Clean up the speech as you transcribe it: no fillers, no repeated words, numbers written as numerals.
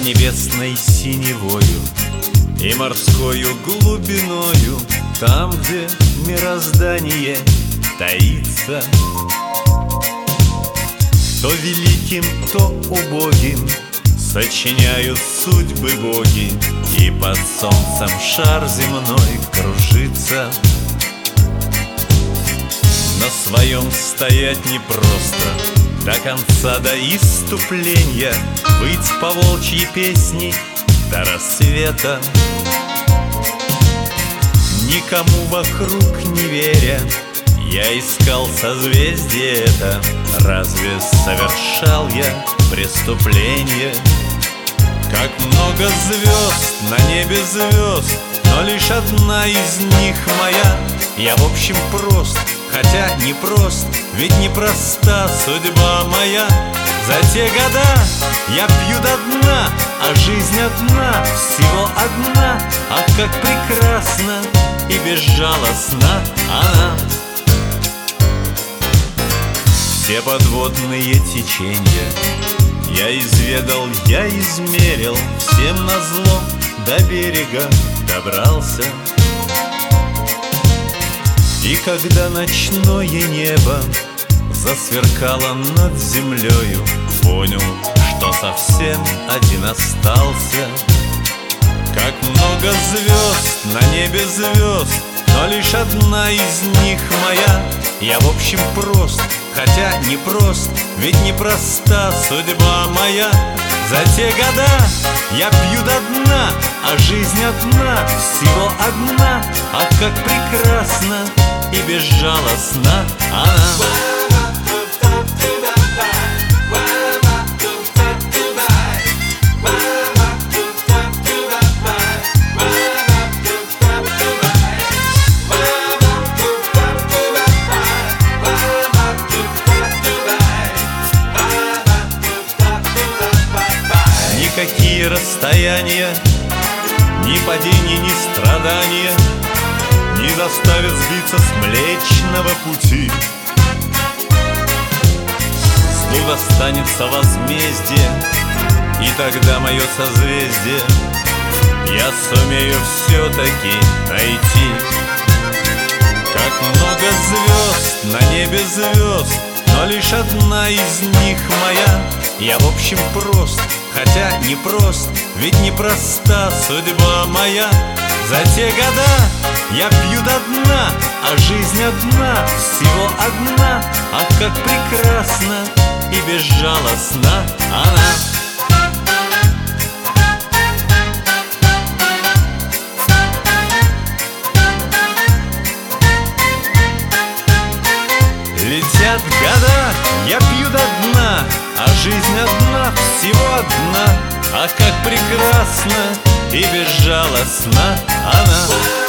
небесной синевою и морскою глубиною, там, где мироздание таится. То великим, то убогим сочиняют судьбы боги, и под солнцем шар земной кружится. На своем стоять непросто, до конца, до исступления, быть по волчьей песни до рассвета. Никому вокруг не веря, я искал созвездие это. Разве совершал я преступление? Как много звезд, на небе звезд, но лишь одна из них моя. Я в общем прост, хотя не прост, ведь непроста судьба моя. За те года я пью до дна, а жизнь одна, всего одна. Ах, как прекрасна и безжалостна она. Все подводные течения я изведал, я измерил, всем назло до берега добрался. И когда ночное небо засверкало над землею, понял, что совсем один остался. Как много звезд, на небе звезд, но лишь одна из них моя. Я в общем прост, хотя не прост, ведь непроста судьба моя. За те года я пью до дна, а жизнь одна, всего одна. Ах, как прекрасна и безжалостна она. Никакие расстояния, ни падения, ни страдания не заставят сбиться с Млечного Пути. Злу достанется возмездие, и тогда мое созвездие я сумею все-таки найти. Как много звезд, на небе звезд, но лишь одна из них моя. Я в общем прост, хотя не прост, ведь непроста судьба моя. За те года я пью до дна, а жизнь одна, всего одна. Ах, как прекрасна и безжалостна она. Летят года, я пью до дна, а жизнь одна, всего одна. Ах, как прекрасна и безжалостна она.